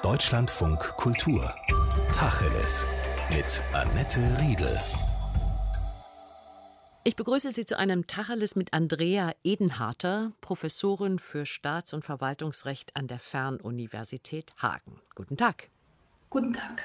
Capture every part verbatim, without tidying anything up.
Deutschlandfunk Kultur. Tacheles. Mit Annette Riedel. Ich begrüße Sie zu einem Tacheles mit Andrea Edenharter, Professorin für Staats- und Verwaltungsrecht an der Fernuniversität Hagen. Guten Tag. Guten Tag.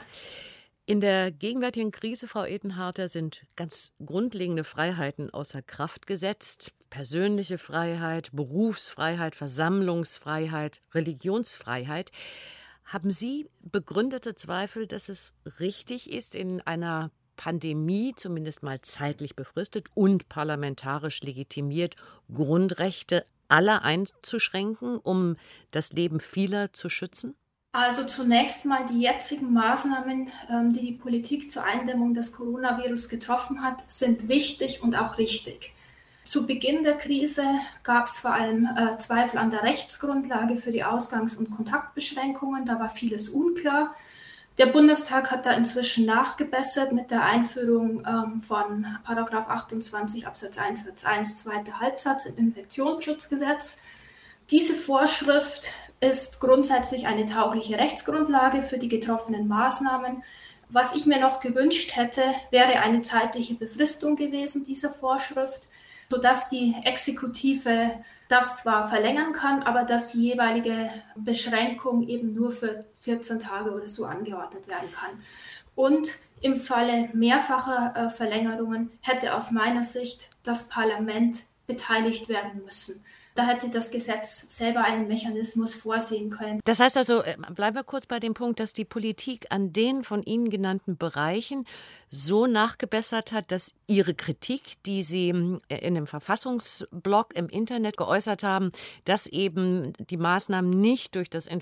In der gegenwärtigen Krise, Frau Edenharter, sind ganz grundlegende Freiheiten außer Kraft gesetzt. Persönliche Freiheit, Berufsfreiheit, Versammlungsfreiheit, Religionsfreiheit. Haben Sie begründete Zweifel, dass es richtig ist, in einer Pandemie, zumindest mal zeitlich befristet und parlamentarisch legitimiert, Grundrechte aller einzuschränken, um das Leben vieler zu schützen? Also zunächst mal die jetzigen Maßnahmen, die die Politik zur Eindämmung des Coronavirus getroffen hat, sind wichtig und auch richtig. Zu Beginn der Krise gab es vor allem äh, Zweifel an der Rechtsgrundlage für die Ausgangs- und Kontaktbeschränkungen. Da war vieles unklar. Der Bundestag hat da inzwischen nachgebessert mit der Einführung ähm, von Paragraph achtundzwanzig Absatz eins Satz eins zweiter Halbsatz im Infektionsschutzgesetz. Diese Vorschrift ist grundsätzlich eine taugliche Rechtsgrundlage für die getroffenen Maßnahmen. Was ich mir noch gewünscht hätte, wäre eine zeitliche Befristung gewesen dieser Vorschrift, sodass die Exekutive das zwar verlängern kann, aber dass die jeweilige Beschränkung eben nur für vierzehn Tage oder so angeordnet werden kann. Und im Falle mehrfacher äh, Verlängerungen hätte aus meiner Sicht das Parlament beteiligt werden müssen. Da hätte das Gesetz selber einen Mechanismus vorsehen können. Das heißt also, bleiben wir kurz bei dem Punkt, dass die Politik an den von Ihnen genannten Bereichen so nachgebessert hat, dass Ihre Kritik, die Sie in dem Verfassungsblog im Internet geäußert haben, dass eben die Maßnahmen nicht durch das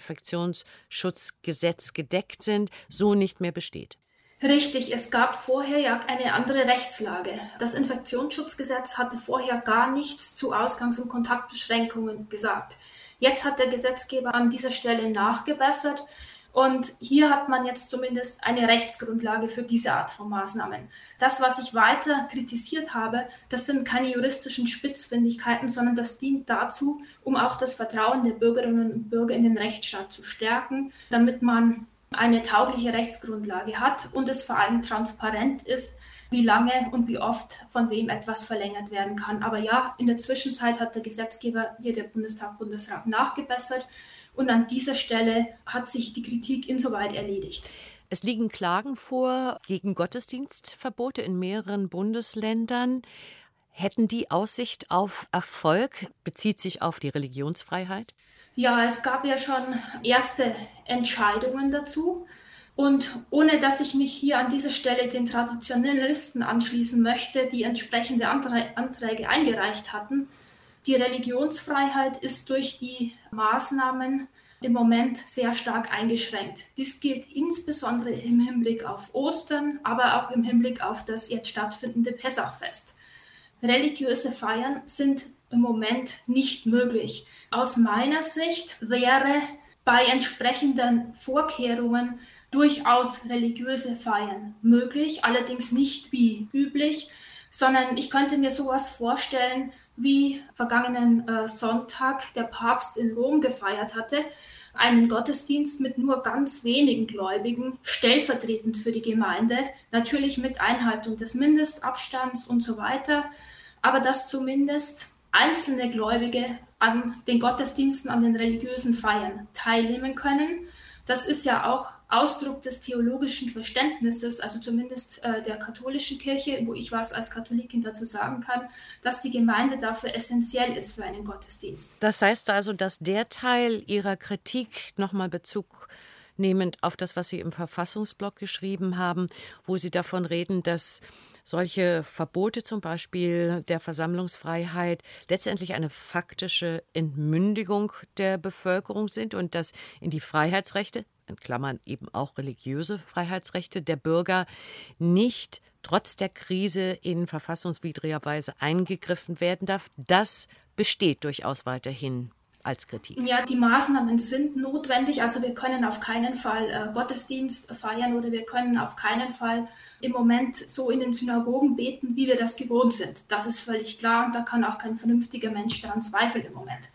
Infektionsschutzgesetz gedeckt sind, so nicht mehr besteht. Richtig, es gab vorher ja eine andere Rechtslage. Das Infektionsschutzgesetz hatte vorher gar nichts zu Ausgangs- und Kontaktbeschränkungen gesagt. Jetzt hat der Gesetzgeber an dieser Stelle nachgebessert und hier hat man jetzt zumindest eine Rechtsgrundlage für diese Art von Maßnahmen. Das, was ich weiter kritisiert habe, das sind keine juristischen Spitzfindigkeiten, sondern das dient dazu, um auch das Vertrauen der Bürgerinnen und Bürger in den Rechtsstaat zu stärken, damit man eine taugliche Rechtsgrundlage hat und es vor allem transparent ist, wie lange und wie oft von wem etwas verlängert werden kann. Aber ja, in der Zwischenzeit hat der Gesetzgeber, hier der Bundestag, Bundesrat, nachgebessert und an dieser Stelle hat sich die Kritik insoweit erledigt. Es liegen Klagen vor gegen Gottesdienstverbote in mehreren Bundesländern. Hätten die Aussicht auf Erfolg? Bezieht sich auf die Religionsfreiheit? Ja, es gab ja schon erste Entscheidungen dazu. Und ohne dass ich mich hier an dieser Stelle den Traditionalisten anschließen möchte, die entsprechende Anträge eingereicht hatten, die Religionsfreiheit ist durch die Maßnahmen im Moment sehr stark eingeschränkt. Dies gilt insbesondere im Hinblick auf Ostern, aber auch im Hinblick auf das jetzt stattfindende Pessachfest. Religiöse Feiern sind im Moment nicht möglich. Aus meiner Sicht wäre bei entsprechenden Vorkehrungen durchaus religiöse Feiern möglich, allerdings nicht wie üblich, sondern ich könnte mir sowas vorstellen, wie vergangenen äh, Sonntag der Papst in Rom gefeiert hatte, einen Gottesdienst mit nur ganz wenigen Gläubigen, stellvertretend für die Gemeinde, natürlich mit Einhaltung des Mindestabstands und so weiter, aber dass zumindest einzelne Gläubige an den Gottesdiensten, an den religiösen Feiern teilnehmen können. Das ist ja auch Ausdruck des theologischen Verständnisses, also zumindest äh, der katholischen Kirche, wo ich was als Katholikin dazu sagen kann, dass die Gemeinde dafür essentiell ist für einen Gottesdienst. Das heißt also, dass der Teil Ihrer Kritik nochmal Bezug nehmend auf das, was Sie im Verfassungsblog geschrieben haben, wo Sie davon reden, dass solche Verbote zum Beispiel der Versammlungsfreiheit letztendlich eine faktische Entmündigung der Bevölkerung sind und dass in die Freiheitsrechte, in Klammern eben auch religiöse Freiheitsrechte der Bürger, nicht trotz der Krise in verfassungswidriger Weise eingegriffen werden darf. Das besteht durchaus weiterhin als Kritik. Ja, die Maßnahmen sind notwendig. Also wir können auf keinen Fall äh, Gottesdienst feiern oder wir können auf keinen Fall im Moment so in den Synagogen beten, wie wir das gewohnt sind. Das ist völlig klar und da kann auch kein vernünftiger Mensch daran zweifeln im Moment.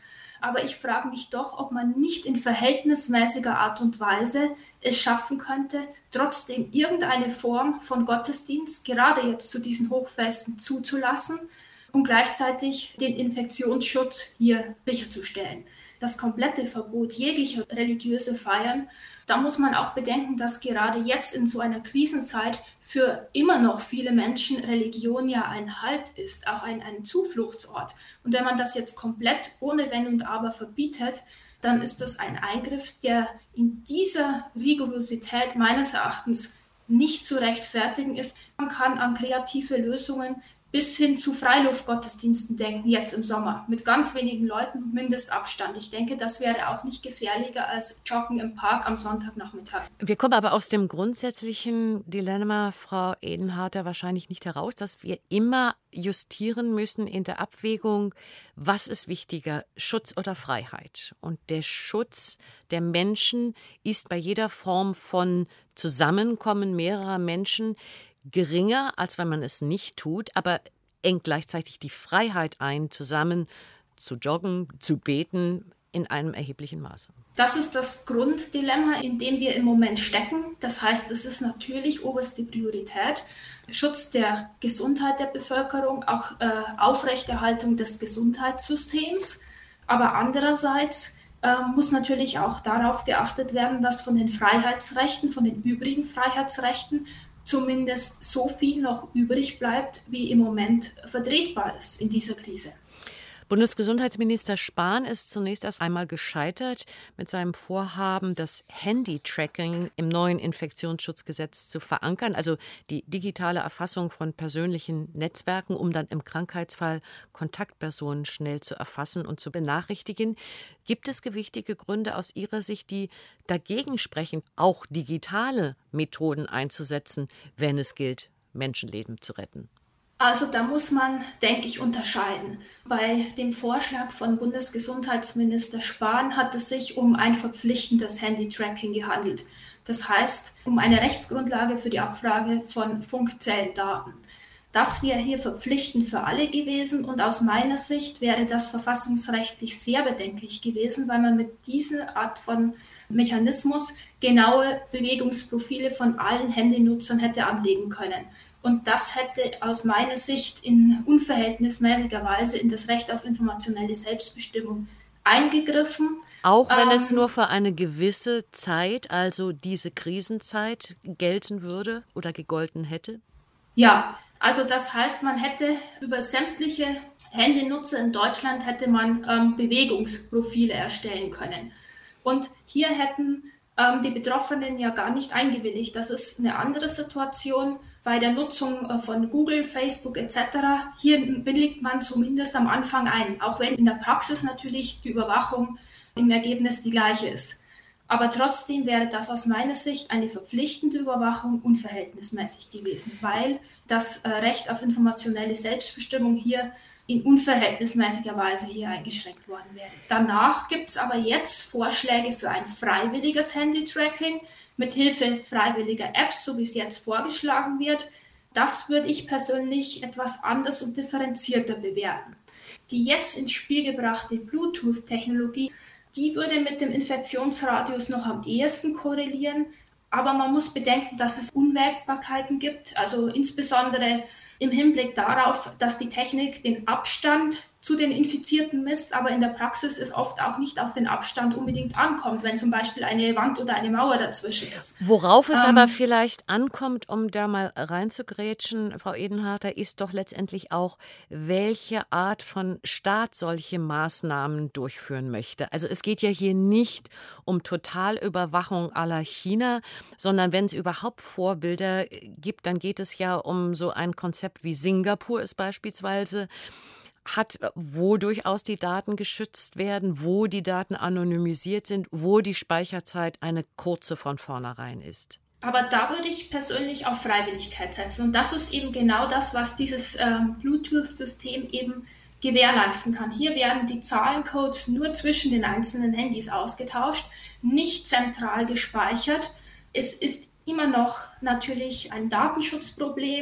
Aber ich frage mich doch, ob man nicht in verhältnismäßiger Art und Weise es schaffen könnte, trotzdem irgendeine Form von Gottesdienst, gerade jetzt zu diesen Hochfesten, zuzulassen und gleichzeitig den Infektionsschutz hier sicherzustellen. Das komplette Verbot jeglicher religiöse Feiern, da muss man auch bedenken, dass gerade jetzt in so einer Krisenzeit für immer noch viele Menschen Religion ja ein Halt ist, auch ein, ein Zufluchtsort. Und wenn man das jetzt komplett ohne Wenn und Aber verbietet, dann ist das ein Eingriff, der in dieser Rigorosität meines Erachtens nicht zu rechtfertigen ist. Man kann an kreative Lösungen bis hin zu Freiluftgottesdiensten denken, jetzt im Sommer, mit ganz wenigen Leuten und Mindestabstand. Ich denke, das wäre auch nicht gefährlicher als Joggen im Park am Sonntagnachmittag. Wir kommen aber aus dem grundsätzlichen Dilemma, Frau Edenharter, wahrscheinlich nicht heraus, dass wir immer justieren müssen in der Abwägung, was ist wichtiger, Schutz oder Freiheit? Und der Schutz der Menschen ist bei jeder Form von Zusammenkommen mehrerer Menschen geringer, als wenn man es nicht tut, aber engt gleichzeitig die Freiheit ein, zusammen zu joggen, zu beten, in einem erheblichen Maße. Das ist das Grunddilemma, in dem wir im Moment stecken. Das heißt, es ist natürlich oberste Priorität. Schutz der Gesundheit der Bevölkerung, auch äh, Aufrechterhaltung des Gesundheitssystems. Aber andererseits äh, muss natürlich auch darauf geachtet werden, dass von den Freiheitsrechten, von den übrigen Freiheitsrechten zumindest so viel noch übrig bleibt, wie im Moment vertretbar ist in dieser Krise. Bundesgesundheitsminister Spahn ist zunächst erst einmal gescheitert mit seinem Vorhaben, das Handy-Tracking im neuen Infektionsschutzgesetz zu verankern, also die digitale Erfassung von persönlichen Netzwerken, um dann im Krankheitsfall Kontaktpersonen schnell zu erfassen und zu benachrichtigen. Gibt es gewichtige Gründe aus Ihrer Sicht, die dagegen sprechen, auch digitale Methoden einzusetzen, wenn es gilt, Menschenleben zu retten? Also da muss man, denke ich, unterscheiden. Bei dem Vorschlag von Bundesgesundheitsminister Spahn hat es sich um ein verpflichtendes Handy-Tracking gehandelt. Das heißt, um eine Rechtsgrundlage für die Abfrage von Funkzellendaten. Das wäre hier verpflichtend für alle gewesen und aus meiner Sicht wäre das verfassungsrechtlich sehr bedenklich gewesen, weil man mit dieser Art von Mechanismus genaue Bewegungsprofile von allen Handynutzern hätte anlegen können. Und das hätte aus meiner Sicht in unverhältnismäßiger Weise in das Recht auf informationelle Selbstbestimmung eingegriffen. Auch wenn ähm, es nur für eine gewisse Zeit, also diese Krisenzeit, gelten würde oder gegolten hätte? Ja, also das heißt, man hätte über sämtliche Handynutzer in Deutschland hätte man ähm, Bewegungsprofile erstellen können. Und hier hätten ähm, die Betroffenen ja gar nicht eingewilligt. Das ist eine andere Situation bei der Nutzung äh, von Google, Facebook et cetera. Hier willigt man zumindest am Anfang ein, auch wenn in der Praxis natürlich die Überwachung im Ergebnis die gleiche ist. Aber trotzdem wäre das aus meiner Sicht eine verpflichtende Überwachung unverhältnismäßig gewesen, weil das äh, Recht auf informationelle Selbstbestimmung hier in unverhältnismäßiger Weise hier eingeschränkt worden wäre. Danach gibt es aber jetzt Vorschläge für ein freiwilliges Handy-Tracking mit Hilfe freiwilliger Apps, so wie es jetzt vorgeschlagen wird. Das würde ich persönlich etwas anders und differenzierter bewerten. Die jetzt ins Spiel gebrachte Bluetooth-Technologie, die würde mit dem Infektionsradius noch am ehesten korrelieren, aber man muss bedenken, dass es Unwägbarkeiten gibt, also insbesondere im Hinblick darauf, dass die Technik den Abstand zu den Infizierten misst, aber in der Praxis es oft auch nicht auf den Abstand unbedingt ankommt, wenn zum Beispiel eine Wand oder eine Mauer dazwischen ist. Worauf es ähm, aber vielleicht ankommt, um da mal reinzugrätschen, Frau Edenharter, ist doch letztendlich auch, welche Art von Staat solche Maßnahmen durchführen möchte. Also es geht ja hier nicht um Totalüberwachung à la China, sondern wenn es überhaupt Vorbilder gibt, dann geht es ja um so ein Konzept wie Singapur es beispielsweise hat, wo durchaus die Daten geschützt werden, wo die Daten anonymisiert sind, wo die Speicherzeit eine kurze von vornherein ist. Aber da würde ich persönlich auf Freiwilligkeit setzen. Und das ist eben genau das, was dieses ähm, Bluetooth-System eben gewährleisten kann. Hier werden die Zahlencodes nur zwischen den einzelnen Handys ausgetauscht, nicht zentral gespeichert. Es ist immer noch natürlich ein Datenschutzproblem,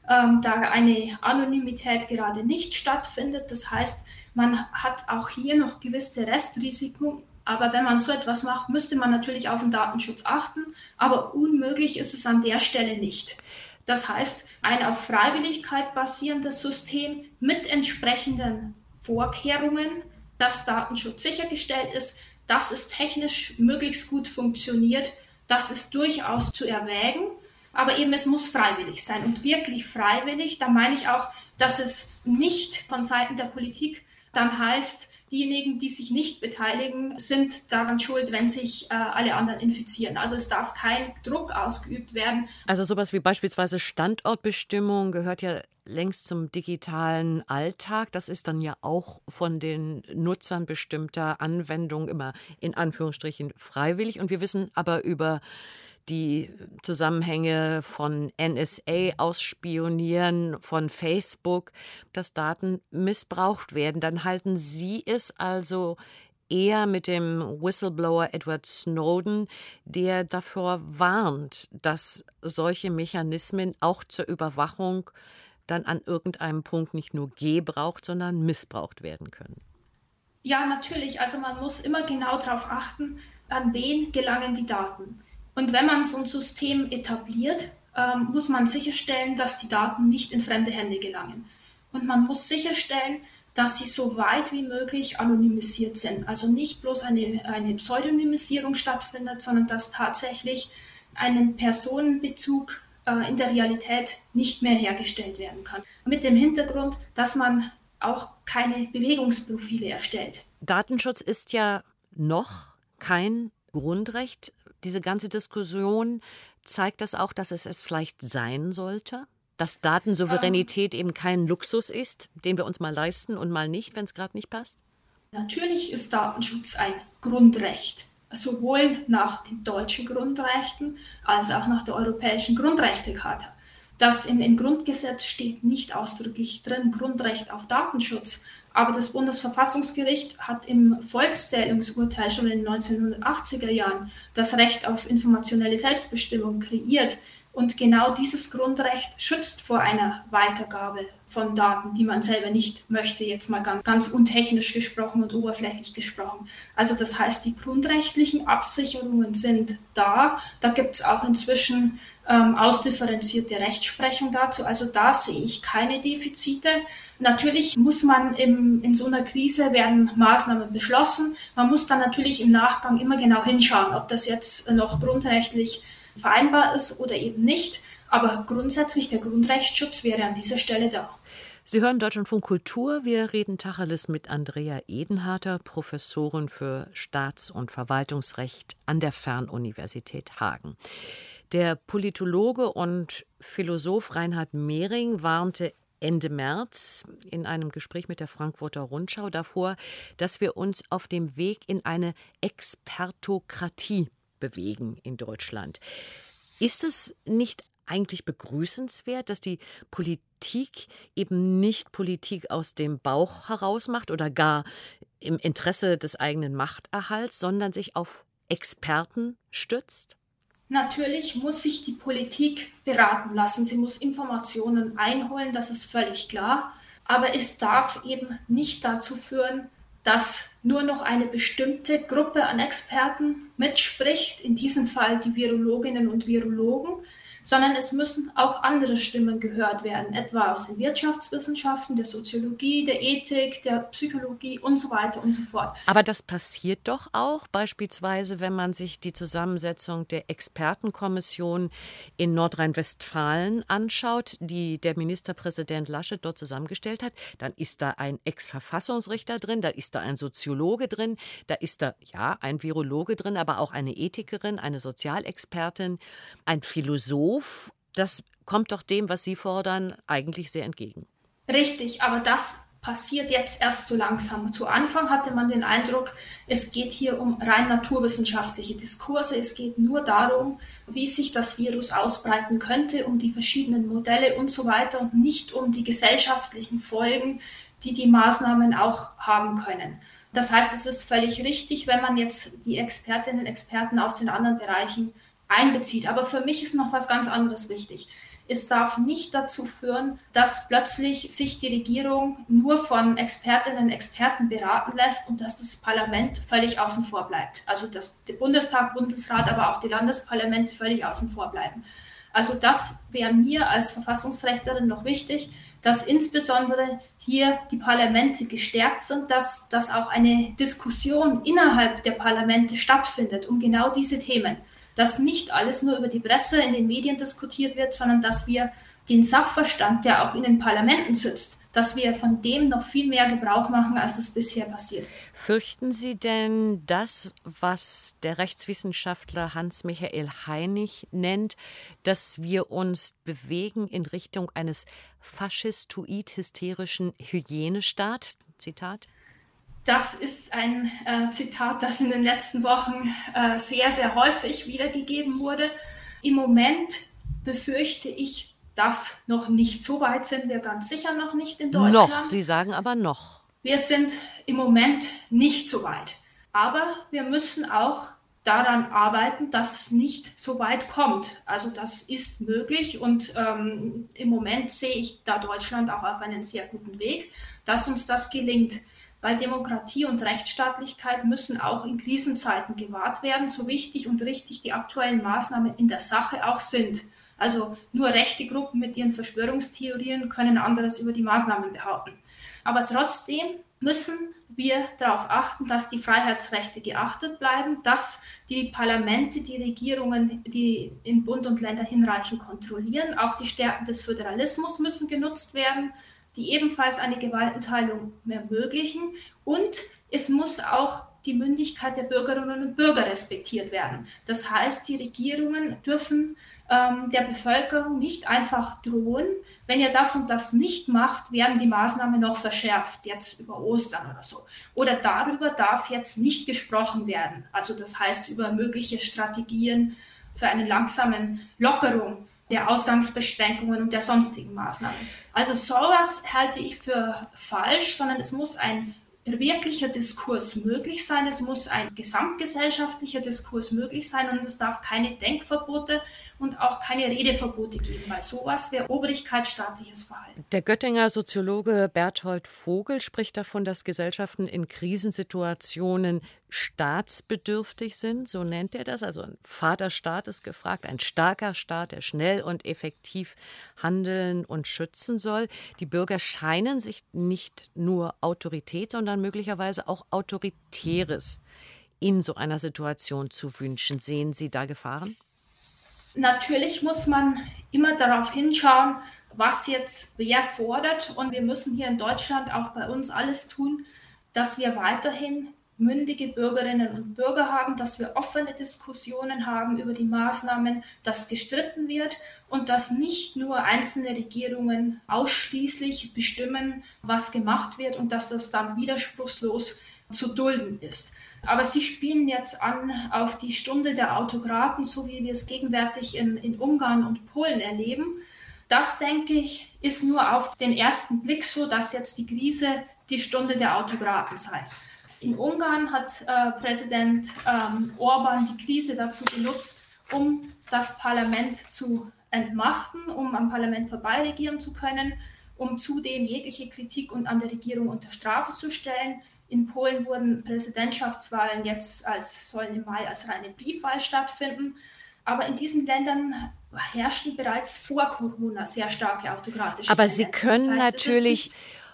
ähm, da eine Anonymität gerade nicht stattfindet. Das heißt, man hat auch hier noch gewisse Restrisiken. Aber wenn man so etwas macht, müsste man natürlich auf den Datenschutz achten. Aber unmöglich ist es an der Stelle nicht. Das heißt, ein auf Freiwilligkeit basierendes System mit entsprechenden Vorkehrungen, dass Datenschutz sichergestellt ist, dass es technisch möglichst gut funktioniert, das ist durchaus zu erwägen. Aber eben, es muss freiwillig sein. Und wirklich freiwillig, da meine ich auch, dass es nicht von Seiten der Politik dann heißt, diejenigen, die sich nicht beteiligen, sind daran schuld, wenn sich äh, alle anderen infizieren. Also es darf kein Druck ausgeübt werden. Also sowas wie beispielsweise Standortbestimmung gehört ja längst zum digitalen Alltag. Das ist dann ja auch von den Nutzern bestimmter Anwendungen immer in Anführungsstrichen freiwillig. Und wir wissen aber über die Zusammenhänge von N S A-Ausspionieren, von Facebook, dass Daten missbraucht werden. Dann halten Sie es also eher mit dem Whistleblower Edward Snowden, der davor warnt, dass solche Mechanismen auch zur Überwachung dann an irgendeinem Punkt nicht nur gebraucht, sondern missbraucht werden können. Ja, natürlich. Also man muss immer genau darauf achten, an wen gelangen die Daten. Und wenn man so ein System etabliert, ähm, muss man sicherstellen, dass die Daten nicht in fremde Hände gelangen. Und man muss sicherstellen, dass sie so weit wie möglich anonymisiert sind. Also nicht bloß eine, eine Pseudonymisierung stattfindet, sondern dass tatsächlich ein Personenbezug äh, in der Realität nicht mehr hergestellt werden kann. Mit dem Hintergrund, dass man auch keine Bewegungsprofile erstellt. Datenschutz ist ja noch kein Grundrecht. Diese ganze Diskussion zeigt das auch, dass es es vielleicht sein sollte? Dass Datensouveränität ähm, eben kein Luxus ist, den wir uns mal leisten und mal nicht, wenn es gerade nicht passt? Natürlich ist Datenschutz ein Grundrecht, sowohl nach den deutschen Grundrechten als auch nach der Europäischen Grundrechtecharta. Das im, im Grundgesetz steht nicht ausdrücklich drin, Grundrecht auf Datenschutz. Aber das Bundesverfassungsgericht hat im Volkszählungsurteil schon in den neunzehnhundertachtziger Jahren das Recht auf informationelle Selbstbestimmung kreiert. Und genau dieses Grundrecht schützt vor einer Weitergabe von Daten, die man selber nicht möchte, jetzt mal ganz, ganz untechnisch gesprochen und oberflächlich gesprochen. Also das heißt, die grundrechtlichen Absicherungen sind da. Da gibt es auch inzwischen ähm, ausdifferenzierte Rechtsprechung dazu. Also da sehe ich keine Defizite. Natürlich muss man im, in so einer Krise werden Maßnahmen beschlossen. Man muss dann natürlich im Nachgang immer genau hinschauen, ob das jetzt noch grundrechtlich vereinbar ist oder eben nicht. Aber grundsätzlich der Grundrechtsschutz wäre an dieser Stelle da. Sie hören Deutschlandfunk Kultur. Wir reden Tacheles mit Andrea Edenharter, Professorin für Staats- und Verwaltungsrecht an der Fernuniversität Hagen. Der Politologe und Philosoph Reinhard Mehring warnte Ende März in einem Gespräch mit der Frankfurter Rundschau davor, dass wir uns auf dem Weg in eine Expertokratie bewegen in Deutschland. Ist es nicht eigentlich begrüßenswert, dass die Politik eben nicht Politik aus dem Bauch heraus macht oder gar im Interesse des eigenen Machterhalts, sondern sich auf Experten stützt? Natürlich muss sich die Politik beraten lassen. Sie muss Informationen einholen, das ist völlig klar. Aber es darf eben nicht dazu führen, dass nur noch eine bestimmte Gruppe an Experten mitspricht, in diesem Fall die Virologinnen und Virologen, sondern es müssen auch andere Stimmen gehört werden, etwa aus den Wirtschaftswissenschaften, der Soziologie, der Ethik, der Psychologie und so weiter und so fort. Aber das passiert doch auch, beispielsweise, wenn man sich die Zusammensetzung der Expertenkommission in Nordrhein-Westfalen anschaut, die der Ministerpräsident Laschet dort zusammengestellt hat. Dann ist da ein Ex-Verfassungsrichter drin, da ist da ein Soziologe drin, da ist da, ja, ein Virologe drin, aber auch eine Ethikerin, eine Sozialexpertin, ein Philosoph. Das kommt doch dem, was Sie fordern, eigentlich sehr entgegen. Richtig, aber das passiert jetzt erst so langsam. Zu Anfang hatte man den Eindruck, es geht hier um rein naturwissenschaftliche Diskurse. Es geht nur darum, wie sich das Virus ausbreiten könnte, um die verschiedenen Modelle und so weiter und nicht um die gesellschaftlichen Folgen, die die Maßnahmen auch haben können. Das heißt, es ist völlig richtig, wenn man jetzt die Expertinnen und Experten aus den anderen Bereichen einbezieht. Aber für mich ist noch was ganz anderes wichtig. es darf nicht dazu führen, dass plötzlich sich die Regierung nur von Expertinnen und Experten beraten lässt und dass das Parlament völlig außen vor bleibt. Also dass der Bundestag, Bundesrat, aber auch die Landesparlamente völlig außen vor bleiben. Also das wäre mir als Verfassungsrechtlerin noch wichtig, dass insbesondere hier die Parlamente gestärkt sind, dass, dass auch eine Diskussion innerhalb der Parlamente stattfindet um genau diese Themen. Dass nicht alles nur über die Presse in den Medien diskutiert wird, sondern dass wir den Sachverstand, der auch in den Parlamenten sitzt, dass wir von dem noch viel mehr Gebrauch machen, als das bisher passiert ist. Fürchten Sie denn das, was der Rechtswissenschaftler Hans-Michael Heinig nennt, dass wir uns bewegen in Richtung eines faschistoid-hysterischen Hygienestaat? Zitat. Das ist ein äh, Zitat, das in den letzten Wochen äh, sehr, sehr häufig wiedergegeben wurde. Im Moment befürchte ich, das noch nicht. So weit sind wir ganz sicher noch nicht in Deutschland. Noch, Sie sagen aber noch. Wir sind im Moment nicht so weit. Aber wir müssen auch daran arbeiten, dass es nicht so weit kommt. Also das ist möglich und ähm, im Moment sehe ich da Deutschland auch auf einen sehr guten Weg, dass uns das gelingt. Weil Demokratie und Rechtsstaatlichkeit müssen auch in Krisenzeiten gewahrt werden, so wichtig und richtig die aktuellen Maßnahmen in der Sache auch sind. Also nur rechte Gruppen mit ihren Verschwörungstheorien können anderes über die Maßnahmen behaupten. Aber trotzdem müssen wir darauf achten, dass die Freiheitsrechte geachtet bleiben, dass die Parlamente, die Regierungen, die in Bund und Länder hinreichend kontrollieren. Auch die Stärken des Föderalismus müssen genutzt werden, die ebenfalls eine Gewaltenteilung ermöglichen. Und es muss auch die Mündigkeit der Bürgerinnen und Bürger respektiert werden. Das heißt, die Regierungen dürfen ähm, der Bevölkerung nicht einfach drohen, wenn ihr das und das nicht macht, werden die Maßnahmen noch verschärft, jetzt über Ostern oder so. Oder darüber darf jetzt nicht gesprochen werden. Also das heißt über mögliche Strategien für eine langsame Lockerung der Ausgangsbeschränkungen und der sonstigen Maßnahmen. Also sowas halte ich für falsch, sondern es muss ein wirklicher Diskurs möglich sein, es muss ein gesamtgesellschaftlicher Diskurs möglich sein und es darf keine Denkverbote und auch keine Redeverbote geben, weil sowas wäre obrigkeitsstaatliches Verhalten. Der Göttinger Soziologe Berthold Vogel spricht davon, dass Gesellschaften in Krisensituationen staatsbedürftig sind, so nennt er das. Also ein Vaterstaat ist gefragt, ein starker Staat, der schnell und effektiv handeln und schützen soll. Die Bürger scheinen sich nicht nur Autorität, sondern möglicherweise auch Autoritäres in so einer Situation zu wünschen. Sehen Sie da Gefahren? Natürlich muss man immer darauf hinschauen, was jetzt wer fordert. Und wir müssen hier in Deutschland auch bei uns alles tun, dass wir weiterhin mündige Bürgerinnen und Bürger haben, dass wir offene Diskussionen haben über die Maßnahmen, dass gestritten wird und dass nicht nur einzelne Regierungen ausschließlich bestimmen, was gemacht wird und dass das dann widerspruchslos zu dulden ist. Aber Sie spielen jetzt an auf die Stunde der Autokraten, so wie wir es gegenwärtig in, in Ungarn und Polen erleben. Das, denke ich, ist nur auf den ersten Blick so, dass jetzt die Krise die Stunde der Autokraten sei. In Ungarn hat äh, Präsident ähm, Orban die Krise dazu genutzt, um das Parlament zu entmachten, um am Parlament vorbeiregieren zu können, um zudem jegliche Kritik und an der Regierung unter Strafe zu stellen. In Polen wurden Präsidentschaftswahlen jetzt als, sollen im Mai als reine Briefwahl stattfinden. Aber in diesen Ländern herrschten bereits vor Corona sehr starke autokratische Aber Tendenzen. Sie können Das heißt, natürlich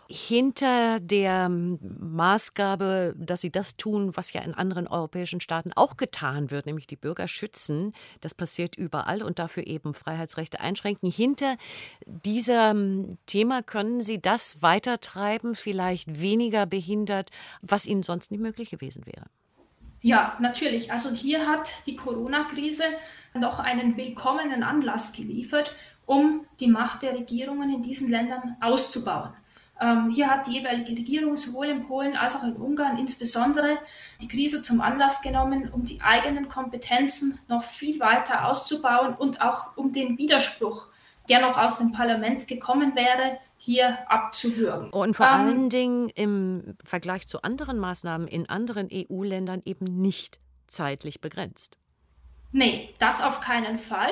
hinter der Maßgabe, dass sie das tun, was ja in anderen europäischen Staaten auch getan wird, nämlich die Bürger schützen, das passiert überall und dafür eben Freiheitsrechte einschränken. Hinter diesem Thema können Sie das weitertreiben, vielleicht weniger behindert, was Ihnen sonst nicht möglich gewesen wäre. Ja, natürlich. Also hier hat die Corona-Krise noch einen willkommenen Anlass geliefert, um die Macht der Regierungen in diesen Ländern auszubauen. Ähm, hier hat die jeweilige Regierung sowohl in Polen als auch in Ungarn insbesondere die Krise zum Anlass genommen, um die eigenen Kompetenzen noch viel weiter auszubauen und auch um den Widerspruch, der noch aus dem Parlament gekommen wäre, hier abzuwürgen. Und vor ähm, allen Dingen im Vergleich zu anderen Maßnahmen in anderen E U-Ländern eben nicht zeitlich begrenzt. Nee, das auf keinen Fall.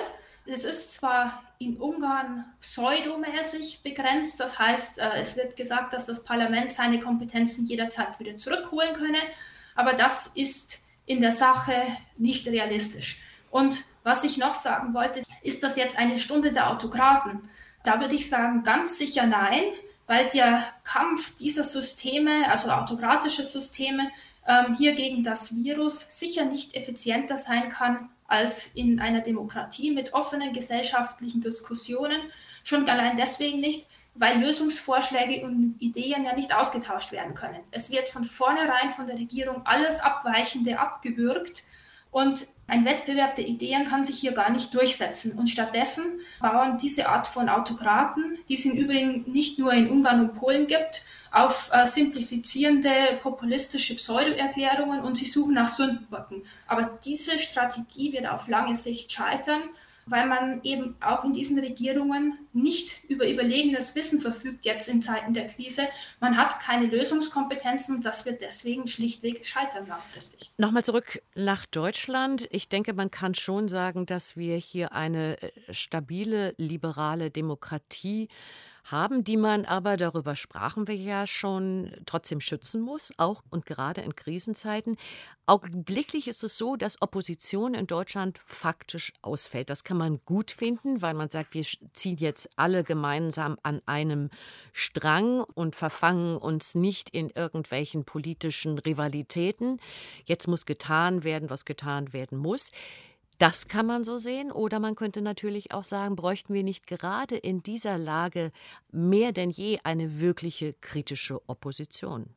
Es ist zwar in Ungarn pseudomäßig begrenzt, das heißt, es wird gesagt, dass das Parlament seine Kompetenzen jederzeit wieder zurückholen könne, aber das ist in der Sache nicht realistisch. Und was ich noch sagen wollte, ist das jetzt eine Stunde der Autokraten? Da würde ich sagen, ganz sicher nein, weil der Kampf dieser Systeme, also autokratische Systeme, ähm, hier gegen das Virus sicher nicht effizienter sein kann als in einer Demokratie mit offenen gesellschaftlichen Diskussionen. Schon allein deswegen nicht, weil Lösungsvorschläge und Ideen ja nicht ausgetauscht werden können. Es wird von vornherein von der Regierung alles Abweichende abgewürgt und ein Wettbewerb der Ideen kann sich hier gar nicht durchsetzen. Und stattdessen bauen diese Art von Autokraten, die es im Übrigen nicht nur in Ungarn und Polen gibt, auf äh, simplifizierende, populistische Pseudoerklärungen und sie suchen nach Sündenböcken. Aber diese Strategie wird auf lange Sicht scheitern, weil man eben auch in diesen Regierungen nicht über überlegenes Wissen verfügt, jetzt in Zeiten der Krise. Man hat keine Lösungskompetenzen und das wird deswegen schlichtweg scheitern langfristig. Nochmal zurück nach Deutschland. Ich denke, man kann schon sagen, dass wir hier eine stabile, liberale Demokratie haben, die man aber, darüber sprachen wir ja schon, trotzdem schützen muss, auch und gerade in Krisenzeiten. Augenblicklich ist es so, dass Opposition in Deutschland faktisch ausfällt. Das kann man gut finden, weil man sagt, wir ziehen jetzt alle gemeinsam an einem Strang und verfangen uns nicht in irgendwelchen politischen Rivalitäten. Jetzt muss getan werden, was getan werden muss. Das kann man so sehen. Oder man könnte natürlich auch sagen, bräuchten wir nicht gerade in dieser Lage mehr denn je eine wirkliche kritische Opposition?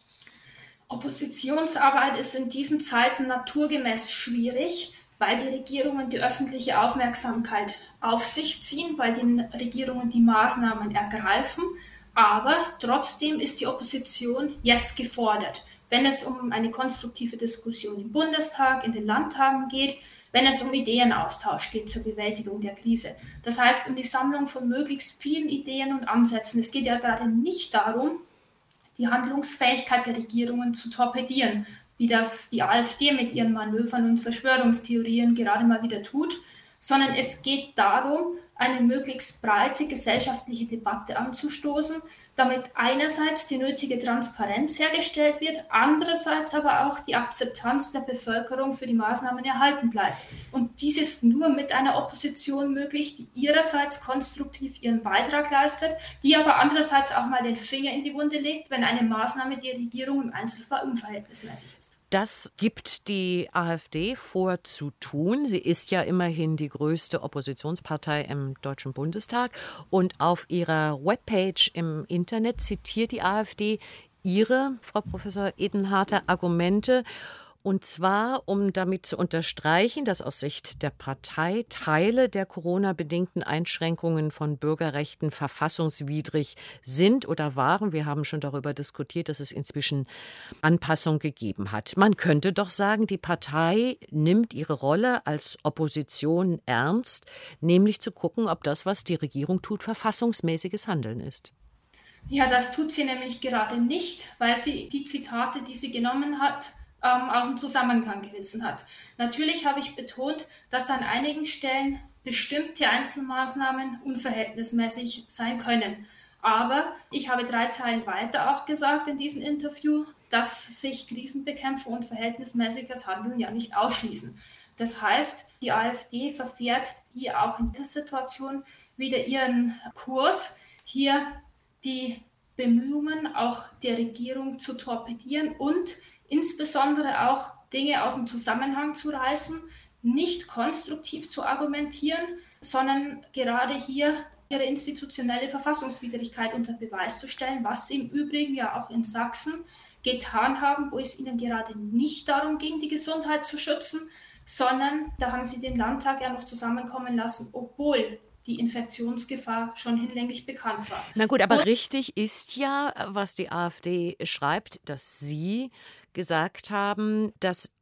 Oppositionsarbeit ist in diesen Zeiten naturgemäß schwierig, weil die Regierungen die öffentliche Aufmerksamkeit auf sich ziehen, weil die Regierungen die Maßnahmen ergreifen. Aber trotzdem ist die Opposition jetzt gefordert, wenn es um eine konstruktive Diskussion im Bundestag, in den Landtagen geht, wenn es um Ideenaustausch geht zur Bewältigung der Krise. Das heißt, um die Sammlung von möglichst vielen Ideen und Ansätzen. Es geht ja gerade nicht darum, die Handlungsfähigkeit der Regierungen zu torpedieren, wie das die AfD mit ihren Manövern und Verschwörungstheorien gerade mal wieder tut, sondern es geht darum, eine möglichst breite gesellschaftliche Debatte anzustoßen, damit einerseits die nötige Transparenz hergestellt wird, andererseits aber auch die Akzeptanz der Bevölkerung für die Maßnahmen erhalten bleibt. Und dies ist nur mit einer Opposition möglich, die ihrerseits konstruktiv ihren Beitrag leistet, die aber andererseits auch mal den Finger in die Wunde legt, wenn eine Maßnahme der Regierung im Einzelfall unverhältnismäßig ist. Das gibt die AfD vor zu tun. Sie ist ja immerhin die größte Oppositionspartei im Deutschen Bundestag. Und auf ihrer Webpage im Internet zitiert die AfD ihre, Frau Professor Edenharter, Argumente. Und zwar, um damit zu unterstreichen, dass aus Sicht der Partei Teile der Corona-bedingten Einschränkungen von Bürgerrechten verfassungswidrig sind oder waren. Wir haben schon darüber diskutiert, dass es inzwischen Anpassungen gegeben hat. Man könnte doch sagen, die Partei nimmt ihre Rolle als Opposition ernst, nämlich zu gucken, ob das, was die Regierung tut, verfassungsmäßiges Handeln ist. Ja, das tut sie nämlich gerade nicht, weil sie die Zitate, die sie genommen hat, aus dem Zusammenhang gerissen hat. Natürlich habe ich betont, dass an einigen Stellen bestimmte Einzelmaßnahmen unverhältnismäßig sein können. Aber ich habe drei Zeilen weiter auch gesagt in diesem Interview, dass sich Krisenbekämpfung und verhältnismäßiges Handeln ja nicht ausschließen. Das heißt, die AfD verfährt hier auch in dieser Situation wieder ihren Kurs, hier die Bemühungen auch der Regierung zu torpedieren und insbesondere auch Dinge aus dem Zusammenhang zu reißen, nicht konstruktiv zu argumentieren, sondern gerade hier ihre institutionelle Verfassungswidrigkeit unter Beweis zu stellen, was sie im Übrigen ja auch in Sachsen getan haben, wo es ihnen gerade nicht darum ging, die Gesundheit zu schützen, sondern da haben sie den Landtag ja noch zusammenkommen lassen, obwohl die Infektionsgefahr schon hinlänglich bekannt war. Na gut, aber Und richtig ist ja, was die AfD schreibt, dass sie gesagt haben, dass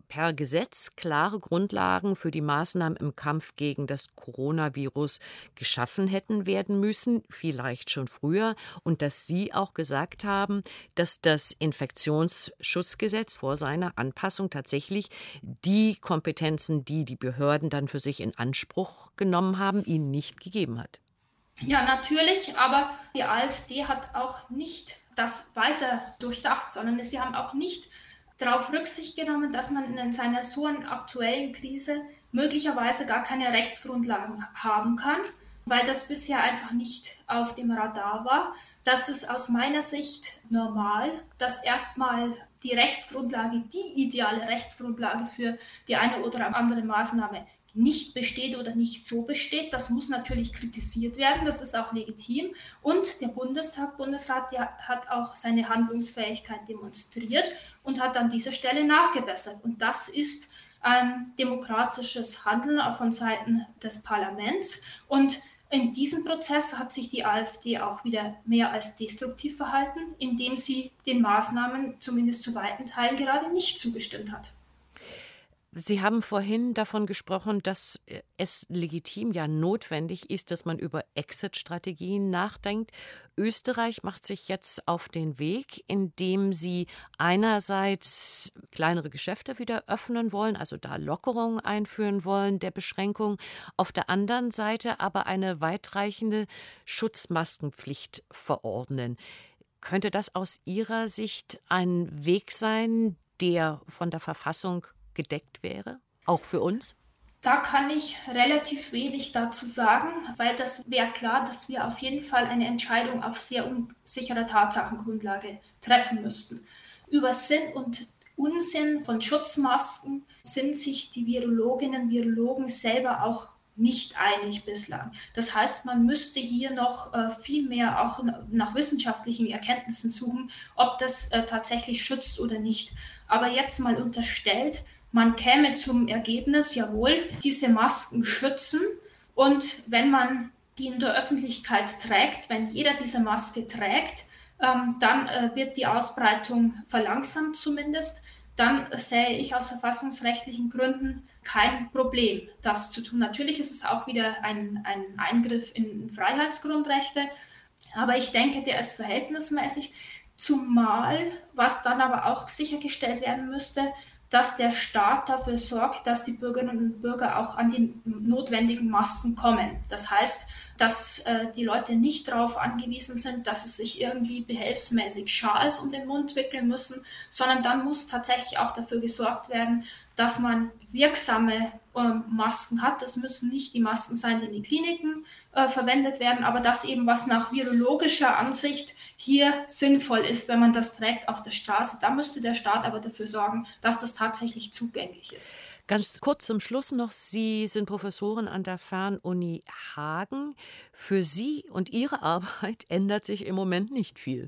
per Gesetz klare Grundlagen für die Maßnahmen im Kampf gegen das Coronavirus geschaffen hätten werden müssen, vielleicht schon früher, und dass Sie auch gesagt haben, dass das Infektionsschutzgesetz vor seiner Anpassung tatsächlich die Kompetenzen, die die Behörden dann für sich in Anspruch genommen haben, Ihnen nicht gegeben hat. Ja, natürlich, aber die AfD hat auch nicht das weiter durchdacht, sondern sie haben auch nicht darauf Rücksicht genommen, dass man in seiner so einen aktuellen Krise möglicherweise gar keine Rechtsgrundlagen haben kann, weil das bisher einfach nicht auf dem Radar war. Das ist aus meiner Sicht normal, dass erstmal die Rechtsgrundlage, die ideale Rechtsgrundlage für die eine oder andere Maßnahme nicht besteht oder nicht so besteht. Das muss natürlich kritisiert werden, das ist auch legitim. Und der Bundestag, Bundesrat, der hat auch seine Handlungsfähigkeit demonstriert und hat an dieser Stelle nachgebessert. Und das ist ein demokratisches Handeln auch von Seiten des Parlaments. Und in diesem Prozess hat sich die AfD auch wieder mehr als destruktiv verhalten, indem sie den Maßnahmen zumindest zu weiten Teilen gerade nicht zugestimmt hat. Sie haben vorhin davon gesprochen, dass es legitim, ja notwendig ist, dass man über Exit-Strategien nachdenkt. Österreich macht sich jetzt auf den Weg, indem sie einerseits kleinere Geschäfte wieder öffnen wollen, also da Lockerungen einführen wollen der Beschränkung, auf der anderen Seite aber eine weitreichende Schutzmaskenpflicht verordnen. Könnte das aus Ihrer Sicht ein Weg sein, der von der Verfassung gedeckt wäre, auch für uns? Da kann ich relativ wenig dazu sagen, weil das wäre klar, dass wir auf jeden Fall eine Entscheidung auf sehr unsicherer Tatsachengrundlage treffen müssten. Über Sinn und Unsinn von Schutzmasken sind sich die Virologinnen und Virologen selber auch nicht einig bislang. Das heißt, man müsste hier noch äh, viel mehr auch nach wissenschaftlichen Erkenntnissen suchen, ob das äh, tatsächlich schützt oder nicht. Aber jetzt mal unterstellt, man käme zum Ergebnis, jawohl, diese Masken schützen, und wenn man die in der Öffentlichkeit trägt, wenn jeder diese Maske trägt, ähm, dann äh, wird die Ausbreitung verlangsamt zumindest, dann sähe ich aus verfassungsrechtlichen Gründen kein Problem, das zu tun. Natürlich ist es auch wieder ein, ein Eingriff in Freiheitsgrundrechte, aber ich denke, der ist verhältnismäßig, zumal, was dann aber auch sichergestellt werden müsste, dass der Staat dafür sorgt, dass die Bürgerinnen und Bürger auch an die notwendigen Masken kommen. Das heißt, dass äh, die Leute nicht darauf angewiesen sind, dass sie sich irgendwie behelfsmäßig Schals um den Mund wickeln müssen, sondern dann muss tatsächlich auch dafür gesorgt werden, dass man wirksame äh, Masken hat. Das müssen nicht die Masken sein, die in den Kliniken äh, verwendet werden, aber das eben, was nach virologischer Ansicht hier sinnvoll ist, wenn man das trägt auf der Straße. Da müsste der Staat aber dafür sorgen, dass das tatsächlich zugänglich ist. Ganz kurz zum Schluss noch, Sie sind Professorin an der Fernuni Hagen. Für Sie und Ihre Arbeit ändert sich im Moment nicht viel.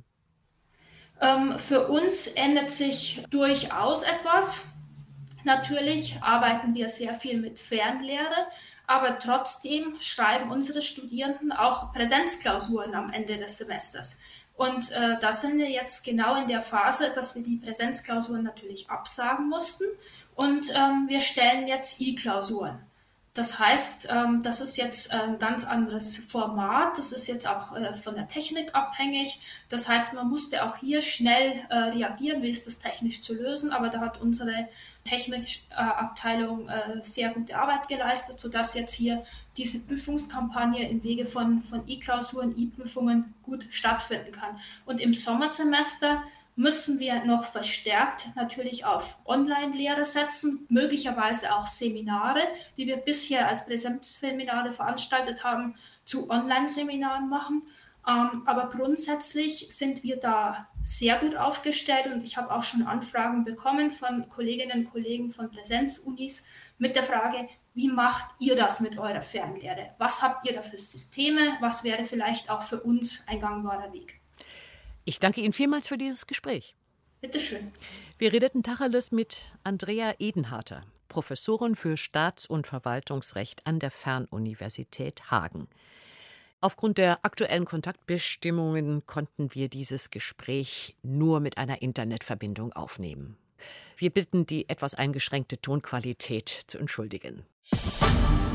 Ähm, für uns ändert sich durchaus etwas. Natürlich arbeiten wir sehr viel mit Fernlehre, aber trotzdem schreiben unsere Studierenden auch Präsenzklausuren am Ende des Semesters. Und äh, da sind wir jetzt genau in der Phase, dass wir die Präsenzklausuren natürlich absagen mussten, und ähm, wir stellen jetzt E-Klausuren. Das heißt, ähm, das ist jetzt ein ganz anderes Format, das ist jetzt auch äh, von der Technik abhängig. Das heißt, man musste auch hier schnell äh, reagieren, wie ist das technisch zu lösen, aber da hat unsere Technikabteilung äh, sehr gute Arbeit geleistet, sodass jetzt hier diese Prüfungskampagne im Wege von, von E-Klausuren, E-Prüfungen gut stattfinden kann. Und im Sommersemester müssen wir noch verstärkt natürlich auf Online-Lehre setzen, möglicherweise auch Seminare, die wir bisher als Präsenzseminare veranstaltet haben, zu Online-Seminaren machen. Ähm, aber grundsätzlich sind wir da sehr gut aufgestellt, und ich habe auch schon Anfragen bekommen von Kolleginnen und Kollegen von Präsenzunis mit der Frage, wie macht ihr das mit eurer Fernlehre? Was habt ihr da für Systeme? Was wäre vielleicht auch für uns ein gangbarer Weg? Ich danke Ihnen vielmals für dieses Gespräch. Bitte schön. Wir redeten Tacheles mit Andrea Edenharter, Professorin für Staats- und Verwaltungsrecht an der Fernuniversität Hagen. Aufgrund der aktuellen Kontaktbestimmungen konnten wir dieses Gespräch nur mit einer Internetverbindung aufnehmen. Wir bitten, die etwas eingeschränkte Tonqualität zu entschuldigen.